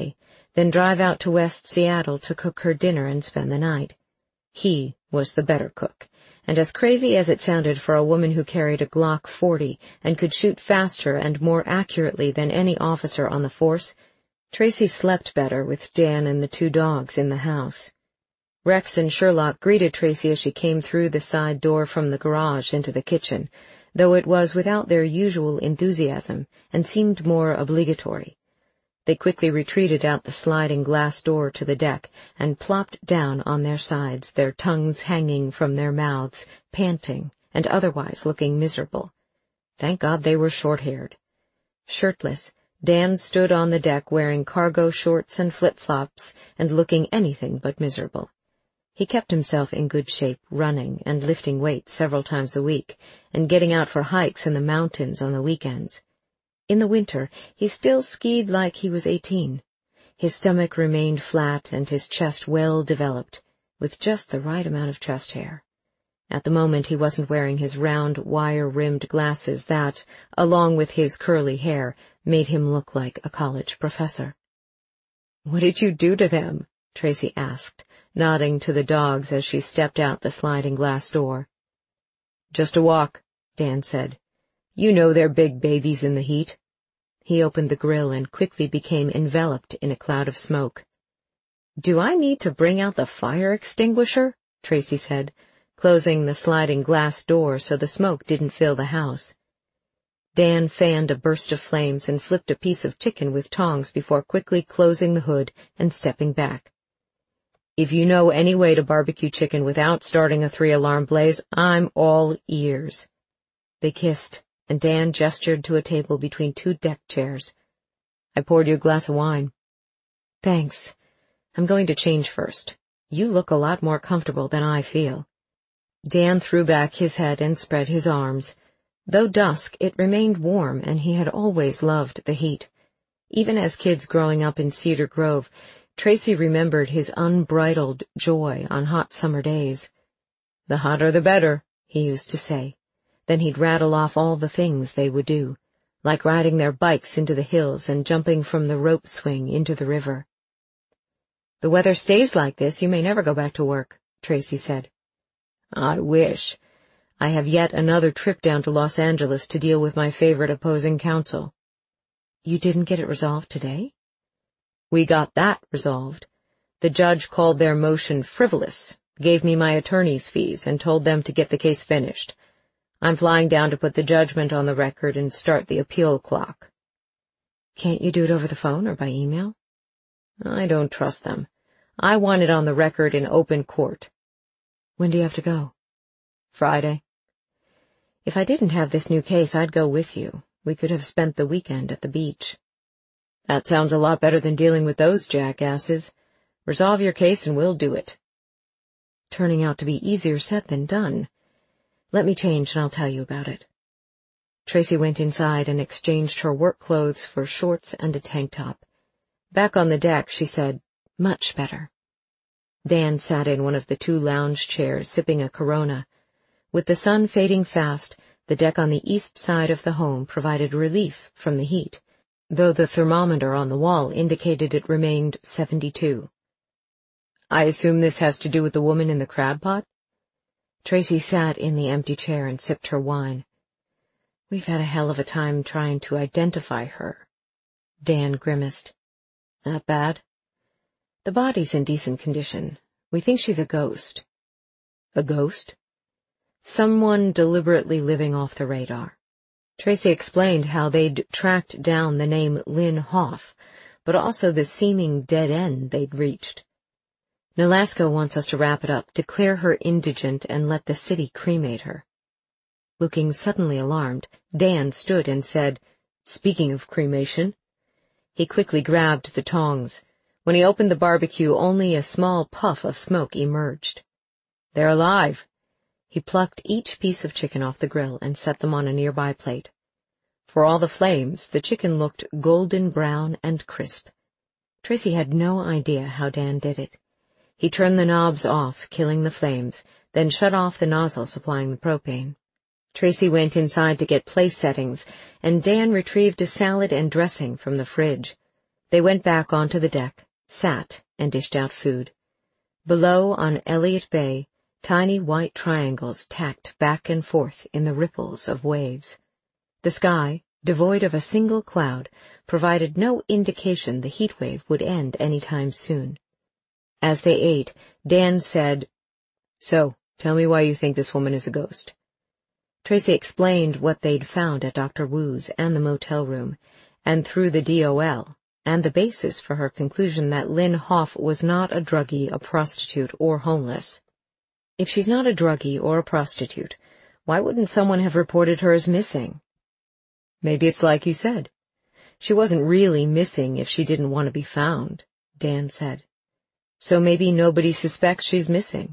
then drive out to West Seattle to cook her dinner and spend the night. He was the better cook, and as crazy as it sounded for a woman who carried a Glock forty and could shoot faster and more accurately than any officer on the force, Tracy slept better with Dan and the two dogs in the house. Rex and Sherlock greeted Tracy as she came through the side door from the garage into the kitchen, though it was without their usual enthusiasm and seemed more obligatory. They quickly retreated out the sliding glass door to the deck and plopped down on their sides, their tongues hanging from their mouths, panting, and otherwise looking miserable. Thank God they were short-haired. Shirtless, Dan stood on the deck wearing cargo shorts and flip-flops and looking anything but miserable. He kept himself in good shape, running and lifting weights several times a week, and getting out for hikes in the mountains on the weekends. In the winter, he still skied like he was eighteen. His stomach remained flat and his chest well developed, with just the right amount of chest hair. At the moment he wasn't wearing his round, wire-rimmed glasses that, along with his curly hair, made him look like a college professor. "What did you do to them?" Tracy asked, nodding to the dogs as she stepped out the sliding glass door. "Just a walk," Dan said. "You know they're big babies in the heat." He opened the grill and quickly became enveloped in a cloud of smoke. "Do I need to bring out the fire extinguisher?" Tracy said, closing the sliding glass door so the smoke didn't fill the house. Dan fanned a burst of flames and flipped a piece of chicken with tongs before quickly closing the hood and stepping back. "If you know any way to barbecue chicken without starting a three-alarm blaze, I'm all ears." They kissed, and Dan gestured to a table between two deck chairs. "I poured you a glass of wine." "Thanks. I'm going to change first. You look a lot more comfortable than I feel." Dan threw back his head and spread his arms. Though dusk, it remained warm, and he had always loved the heat. Even as kids growing up in Cedar Grove, Tracy remembered his unbridled joy on hot summer days. "The hotter the better," he used to say. Then he'd rattle off all the things they would do, like riding their bikes into the hills and jumping from the rope swing into the river. "The weather stays like this, you may never go back to work," Tracy said. "I wish. I have yet another trip down to Los Angeles to deal with my favorite opposing counsel." "You didn't get it resolved today?" "We got that resolved. The judge called their motion frivolous, gave me my attorney's fees, and told them to get the case finished. I'm flying down to put the judgment on the record and start the appeal clock." "Can't you do it over the phone or by email?" "I don't trust them. I want it on the record in open court." "When do you have to go?" "Friday." "If I didn't have this new case, I'd go with you. We could have spent the weekend at the beach." "That sounds a lot better than dealing with those jackasses. Resolve your case and we'll do it." Turning out to be easier said than done. "Let me change and I'll tell you about it." Tracy went inside and exchanged her work clothes for shorts and a tank top. Back on the deck, she said, "Much better." Dan sat in one of the two lounge chairs, sipping a Corona. With the sun fading fast, the deck on the east side of the home provided relief from the heat, though the thermometer on the wall indicated it remained seventy-two. "I assume this has to do with the woman in the crab pot?" Tracy sat in the empty chair and sipped her wine. "We've had a hell of a time trying to identify her." Dan grimaced. "That bad?" "The body's in decent condition. We think she's a ghost." "A ghost?" "Someone deliberately living off the radar." Tracy explained how they'd tracked down the name Lynn Hoff, but also the seeming dead end they'd reached. "Nolasco wants us to wrap it up, declare her indigent, and let the city cremate her." Looking suddenly alarmed, Dan stood and said, "Speaking of cremation." He quickly grabbed the tongs. When he opened the barbecue, only a small puff of smoke emerged. "They're alive." He plucked each piece of chicken off the grill and set them on a nearby plate. For all the flames, the chicken looked golden brown and crisp. Tracy had no idea how Dan did it. He turned the knobs off, killing the flames, then shut off the nozzle supplying the propane. Tracy went inside to get place settings, and Dan retrieved a salad and dressing from the fridge. They went back onto the deck, sat and dished out food. Below, on Elliott Bay, tiny white triangles tacked back and forth in the ripples of waves. The sky, devoid of a single cloud, provided no indication the heat wave would end any time soon. As they ate, Dan said, "So, tell me why you think this woman is a ghost." Tracy explained what they'd found at Doctor Wu's and the motel room, and through the D O L, and the basis for her conclusion that Lynn Hoff was not a druggie, a prostitute, or homeless. If she's not a druggie or a prostitute, why wouldn't someone have reported her as missing? Maybe it's like you said. She wasn't really missing if she didn't want to be found, Dan said. So maybe nobody suspects she's missing.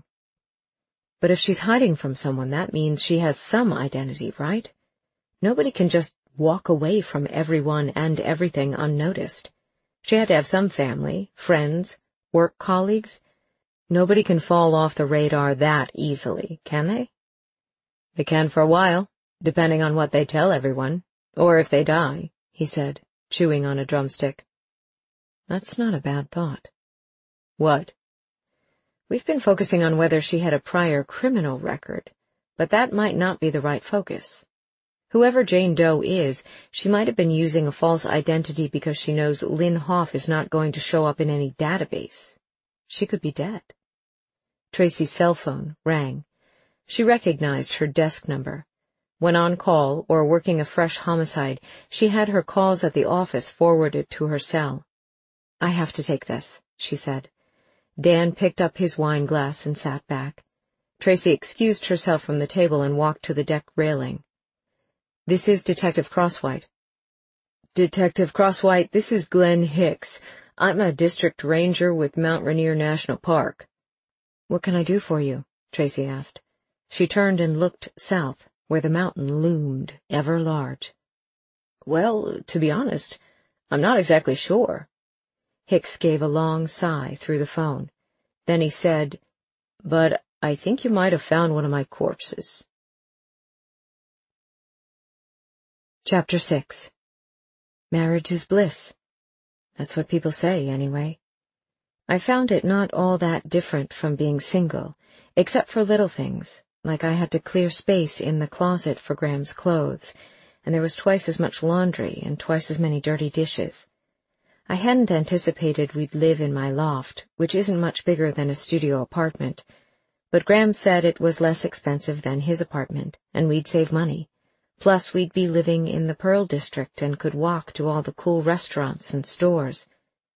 But if she's hiding from someone, that means she has some identity, right? Nobody can just walk away from everyone and everything unnoticed. She had to have some family, friends, work colleagues. Nobody can fall off the radar that easily, can they? They can for a while, depending on what they tell everyone, or if they die, he said, chewing on a drumstick. That's not a bad thought. What? We've been focusing on whether she had a prior criminal record, but that might not be the right focus. Whoever Jane Doe is, she might have been using a false identity because she knows Lynn Hoff is not going to show up in any database. She could be dead. Tracy's cell phone rang. She recognized her desk number. When on call or working a fresh homicide, she had her calls at the office forwarded to her cell. "I have to take this," she said. Dan picked up his wine glass and sat back. Tracy excused herself from the table and walked to the deck railing. "This is Detective Crosswhite." "Detective Crosswhite, this is Glenn Hicks. I'm a district ranger with Mount Rainier National Park." "What can I do for you?" Tracy asked. She turned and looked south, where the mountain loomed, ever large. "Well, to be honest, I'm not exactly sure." Hicks gave a long sigh through the phone. Then he said, "But I think you might have found one of my corpses." Chapter six. Marriage is bliss. That's what people say, anyway. I found it not all that different from being single, except for little things, like I had to clear space in the closet for Graham's clothes, and there was twice as much laundry and twice as many dirty dishes. I hadn't anticipated we'd live in my loft, which isn't much bigger than a studio apartment, but Graham said it was less expensive than his apartment, and we'd save money. Plus, we'd be living in the Pearl District and could walk to all the cool restaurants and stores.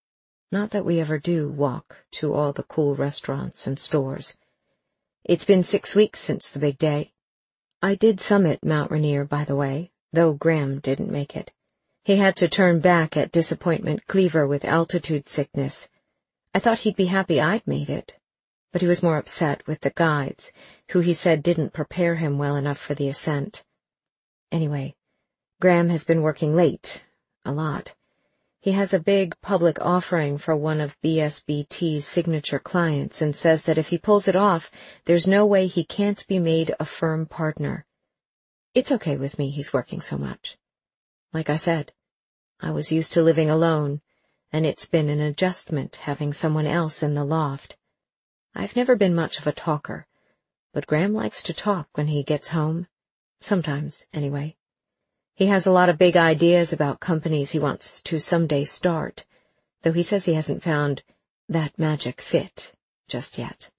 Not that we ever do walk to all the cool restaurants and stores. It's been six weeks since the big day. I did summit Mount Rainier, by the way, though Graham didn't make it. He had to turn back at Disappointment Cleaver with altitude sickness. I thought he'd be happy I'd made it, but he was more upset with the guides, who he said didn't prepare him well enough for the ascent. Anyway, Graham has been working late, a lot. He has a big public offering for one of B S B T's signature clients and says that if he pulls it off, there's no way he can't be made a firm partner. It's okay with me he's working so much. Like I said, I was used to living alone, and it's been an adjustment having someone else in the loft. I've never been much of a talker, but Graham likes to talk when he gets home. Sometimes, anyway. He has a lot of big ideas about companies he wants to someday start, though he says he hasn't found that magic fit just yet.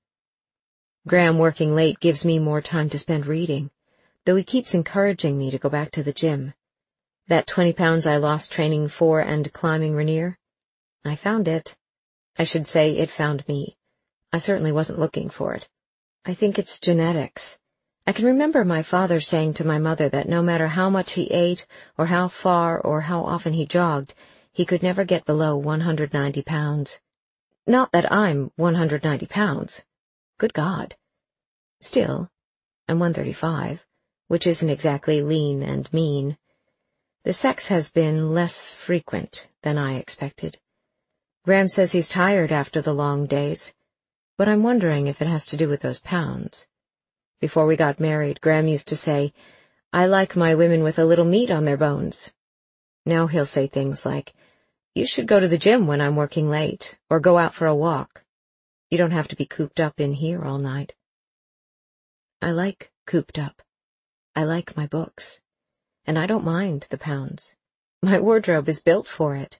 Graham working late gives me more time to spend reading, though he keeps encouraging me to go back to the gym. That twenty pounds I lost training for and climbing Rainier? I found it. I should say it found me. I certainly wasn't looking for it. I think it's genetics. I can remember my father saying to my mother that no matter how much he ate, or how far, or how often he jogged, he could never get below one hundred ninety pounds. Not that I'm one hundred ninety pounds. Good God. Still, I'm one thirty-five, which isn't exactly lean and mean. The sex has been less frequent than I expected. Graham says he's tired after the long days, but I'm wondering if it has to do with those pounds. Before we got married, Graham used to say, "I like my women with a little meat on their bones." Now he'll say things like, You should go to the gym when I'm working late, or go out for a walk. You don't have to be cooped up in here all night. I like cooped up. I like my books. And I don't mind the pounds. My wardrobe is built for it.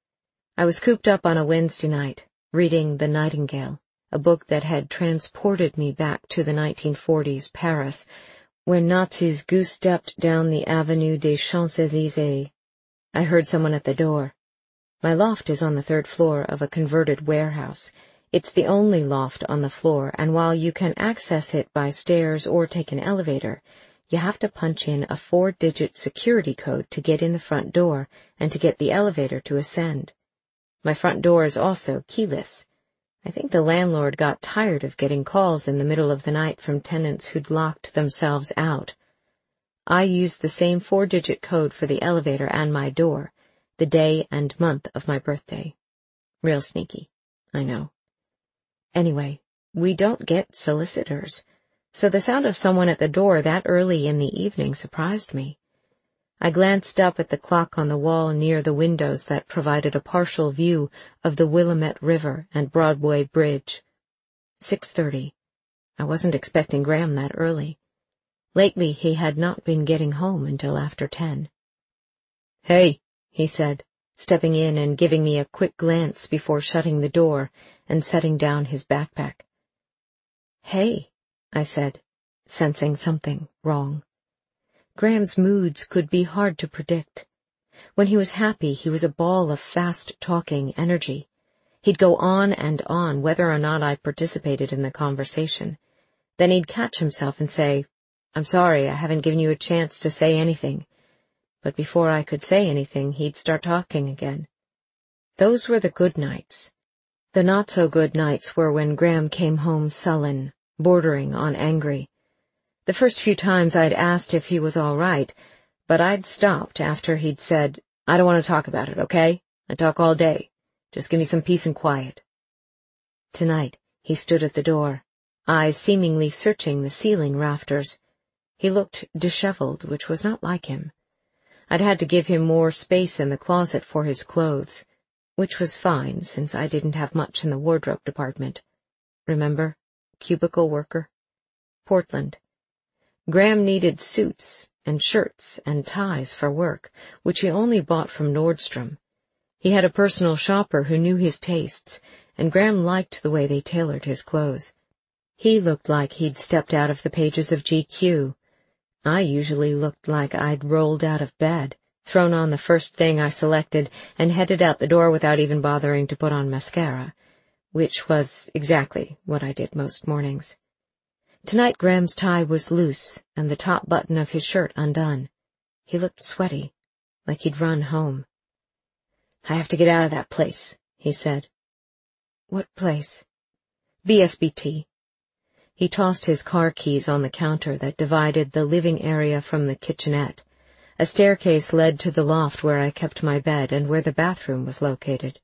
I was cooped up on a Wednesday night, reading The Nightingale, a book that had transported me back to the nineteen forties Paris, when Nazis goose-stepped down the Avenue des Champs-Élysées. I heard someone at the door. My loft is on the third floor of a converted warehouse. It's the only loft on the floor, and while you can access it by stairs or take an elevator, you have to punch in a four-digit security code to get in the front door and to get the elevator to ascend. My front door is also keyless. I think the landlord got tired of getting calls in the middle of the night from tenants who'd locked themselves out. I used the same four-digit code for the elevator and my door, the day and month of my birthday. Real sneaky, I know. Anyway, we don't get solicitors, so the sound of someone at the door that early in the evening surprised me. I glanced up at the clock on the wall near the windows that provided a partial view of the Willamette River and Broadway Bridge. Six thirty. I wasn't expecting Graham that early. Lately he had not been getting home until after ten. "Hey," he said, stepping in and giving me a quick glance before shutting the door and setting down his backpack. "Hey," I said, sensing something wrong. Graham's moods could be hard to predict. When he was happy, he was a ball of fast-talking energy. He'd go on and on, whether or not I participated in the conversation. Then he'd catch himself and say, "I'm sorry, I haven't given you a chance to say anything." But before I could say anything, he'd start talking again. Those were the good nights. The not-so-good nights were when Graham came home sullen, bordering on angry. The first few times I'd asked if he was all right, but I'd stopped after he'd said, "I don't want to talk about it, okay? I talk all day. Just give me some peace and quiet." Tonight, he stood at the door, eyes seemingly searching the ceiling rafters. He looked disheveled, which was not like him. I'd had to give him more space in the closet for his clothes, which was fine, since I didn't have much in the wardrobe department. Remember? Cubicle worker. Portland. Graham needed suits and shirts and ties for work, which he only bought from Nordstrom. He had a personal shopper who knew his tastes, and Graham liked the way they tailored his clothes. He looked like he'd stepped out of the pages of G Q. I usually looked like I'd rolled out of bed, thrown on the first thing I selected, and headed out the door without even bothering to put on mascara, which was exactly what I did most mornings. Tonight Graham's tie was loose, and the top button of his shirt undone. He looked sweaty, like he'd run home. "I have to get out of that place," he said. "What place?" "B S B T. He tossed his car keys on the counter that divided the living area from the kitchenette. A staircase led to the loft where I kept my bed and where the bathroom was located.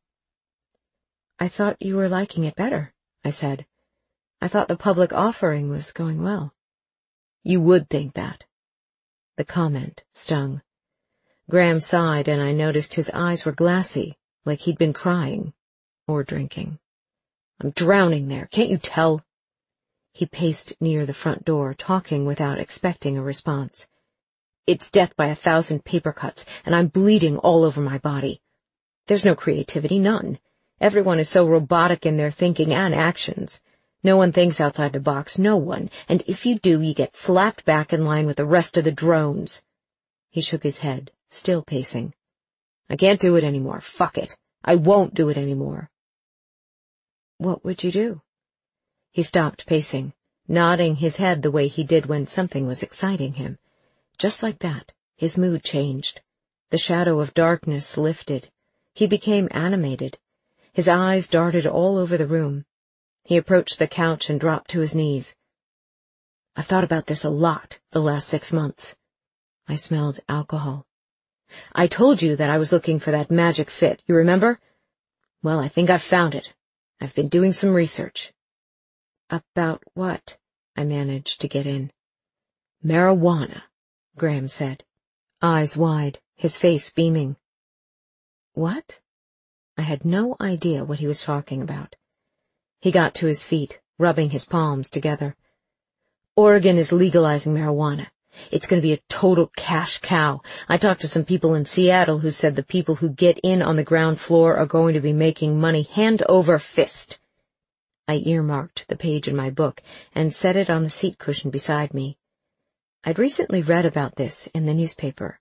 "I thought you were liking it better," I said. "I thought the public offering was going well." "You would think that." The comment stung. Graham sighed, and I noticed his eyes were glassy, like he'd been crying or drinking. "I'm drowning there, can't you tell?" He paced near the front door, talking without expecting a response. "It's death by a thousand paper cuts, and I'm bleeding all over my body. There's no creativity, none. Everyone is so robotic in their thinking and actions. No one thinks outside the box, no one, and if you do, you get slapped back in line with the rest of the drones." He shook his head, still pacing. "I can't do it anymore. Fuck it. I won't do it anymore." "What would you do?" He stopped pacing, nodding his head the way he did when something was exciting him. Just like that, his mood changed. The shadow of darkness lifted. He became animated. His eyes darted all over the room. He approached the couch and dropped to his knees. "I've thought about this a lot the last six months. I smelled alcohol. I told you that I was looking for that magic fit, you remember? Well, I think I've found it. I've been doing some research." "About what?" I managed to get in. "Marijuana," Graham said, eyes wide, his face beaming. "What?" I had no idea what he was talking about. He got to his feet, rubbing his palms together. Oregon is legalizing marijuana. It's going to be a total cash cow. I talked to some people in Seattle who said the people who get in on the ground floor are going to be making money hand over fist. I earmarked the page in my book and set it on the seat cushion beside me. I'd recently read about this in the newspaper.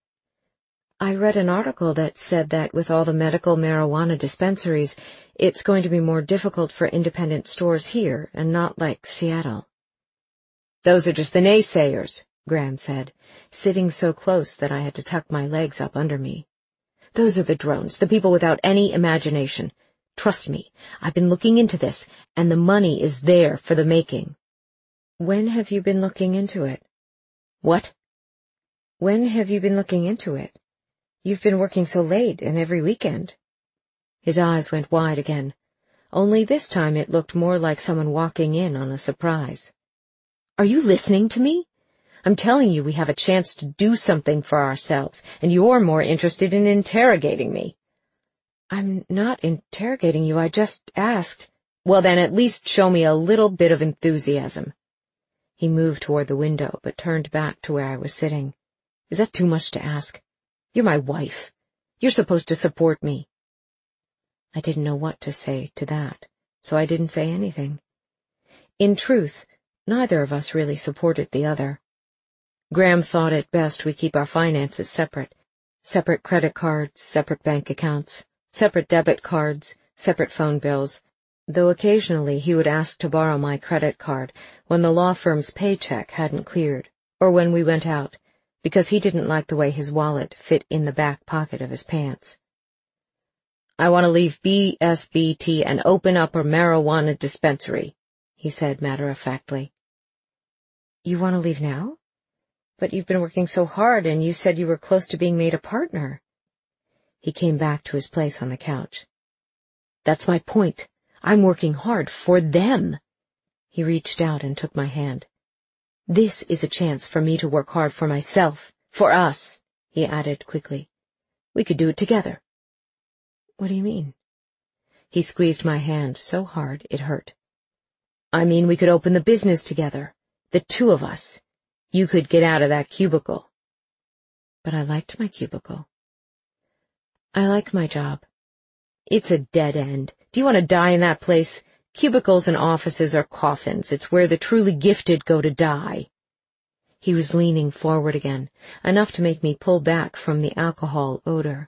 I read an article that said that with all the medical marijuana dispensaries, it's going to be more difficult for independent stores here and not like Seattle. Those are just the naysayers, Graham said, sitting so close that I had to tuck my legs up under me. Those are the drones, the people without any imagination. Trust me, I've been looking into this, and the money is there for the making. When have you been looking into it? What? When have you been looking into it? You've been working so late and every weekend. His eyes went wide again, only this time it looked more like someone walking in on a surprise. Are you listening to me? I'm telling you we have a chance to do something for ourselves, and you're more interested in interrogating me. I'm not interrogating you, I just asked. Well, then at least show me a little bit of enthusiasm. He moved toward the window, but turned back to where I was sitting. Is that too much to ask? You're my wife. You're supposed to support me. I didn't know what to say to that, so I didn't say anything. In truth, neither of us really supported the other. Graham thought it best we keep our finances separate. Separate credit cards, separate bank accounts, separate debit cards, separate phone bills, though occasionally he would ask to borrow my credit card when the law firm's paycheck hadn't cleared, or when we went out, because he didn't like the way his wallet fit in the back pocket of his pants. I want to leave B S B T and open up a marijuana dispensary, he said matter-of-factly. You want to leave now? But you've been working so hard, and you said you were close to being made a partner. He came back to his place on the couch. That's my point. I'm working hard for them. He reached out and took my hand. This is a chance for me to work hard for myself, for us, he added quickly. We could do it together. What do you mean? He squeezed my hand so hard it hurt. I mean we could open the business together, the two of us. You could get out of that cubicle. But I liked my cubicle. I like my job. It's a dead end. Do you want to die in that place? Cubicles and offices are coffins. It's where the truly gifted go to die. He was leaning forward again, enough to make me pull back from the alcohol odor.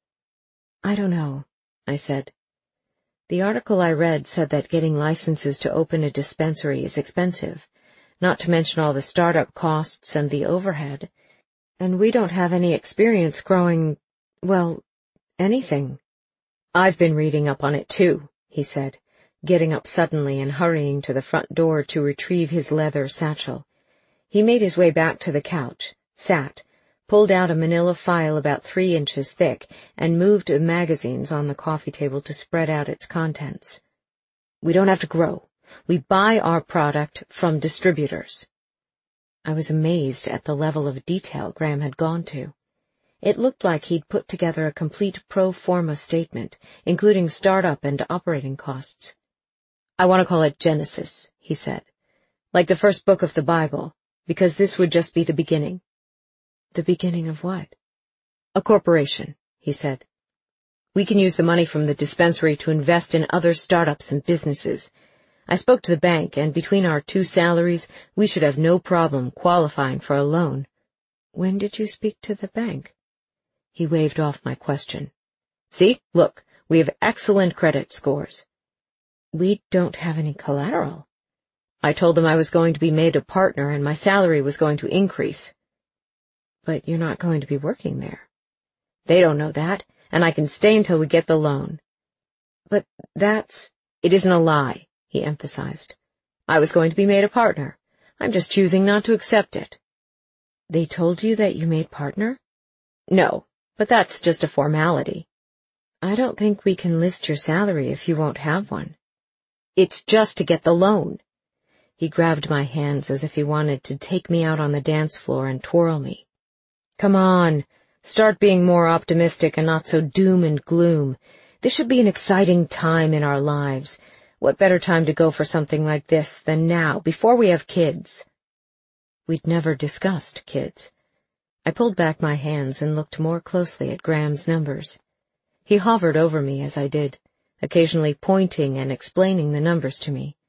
I don't know, I said. The article I read said that getting licenses to open a dispensary is expensive, not to mention all the startup costs and the overhead. And we don't have any experience growing, well, anything. I've been reading up on it too, he said, getting up suddenly and hurrying to the front door to retrieve his leather satchel. He made his way back to the couch, sat, pulled out a manila file about three inches thick, and moved the magazines on the coffee table to spread out its contents. We don't have to grow. We buy our product from distributors. I was amazed at the level of detail Graham had gone to. It looked like he'd put together a complete pro forma statement, including startup and operating costs. I want to call it Genesis, he said, like the first book of the Bible, because this would just be the beginning. The beginning of what? A corporation, he said. We can use the money from the dispensary to invest in other startups and businesses. I spoke to the bank, and between our two salaries, we should have no problem qualifying for a loan. When did you speak to the bank? He waved off my question. See, look, we have excellent credit scores. We don't have any collateral. I told them I was going to be made a partner and my salary was going to increase. But you're not going to be working there. They don't know that, and I can stay until we get the loan. But that's... It isn't a lie, he emphasized. I was going to be made a partner. I'm just choosing not to accept it. They told you that you made partner? No, but that's just a formality. I don't think we can list your salary if you won't have one. It's just to get the loan. He grabbed my hands as if he wanted to take me out on the dance floor and twirl me. Come on, start being more optimistic and not so doom and gloom. This should be an exciting time in our lives. What better time to go for something like this than now, before we have kids? We'd never discussed kids. I pulled back my hands and looked more closely at Graham's numbers. He hovered over me as I did, occasionally pointing and explaining the numbers to me.